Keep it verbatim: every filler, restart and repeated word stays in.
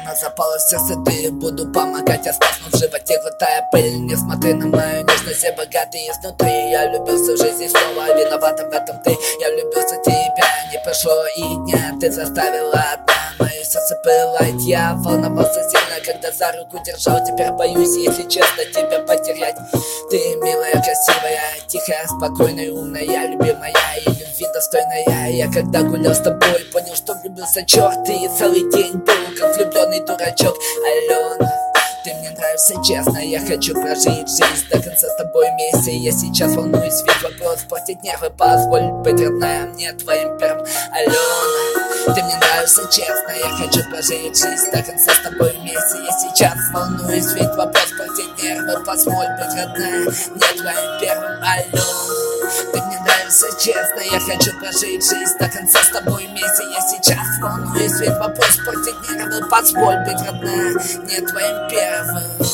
Рана запала в сердце, ты буду помогать. Оставну в животе, глотая пыль. Не смотри на мою нежность, я богатый изнутри. Я влюбился в жизнь и снова виновата в этом ты. Я влюбился в тебя, не прошло и дня. Ты заставила одна мое сердце пылать. Я волновался сильно, когда за руку держал. Теперь боюсь, если честно, тебя потерять. Ты милая, красивая, тихая, спокойная, умная, любимая и любви достойная. Я когда гулял с тобой, понял, что влюбился черт. И целый день был как влюбленный дурачок. Алена, ты мне нравишься честно, я хочу прожить жизнь до конца с тобой вместе. Я сейчас волнуюсь, ведь вопрос портит нервы. Позволь быть, родная, мне твоим первым. Алена, ты мне нравишься честно, я хочу прожить жизнь до конца с тобой вместе. Я сейчас волнуюсь, ведь вопрос портит нервы. Позволь быть, родная, мне твоим первым. Алена, ты мне нравишься честно, я хочу прожить жизнь до конца с тобой вместе. Я сейчас волнуюсь, ведь вопрос портит нервы. Позволь быть, родная, мне твоим первым.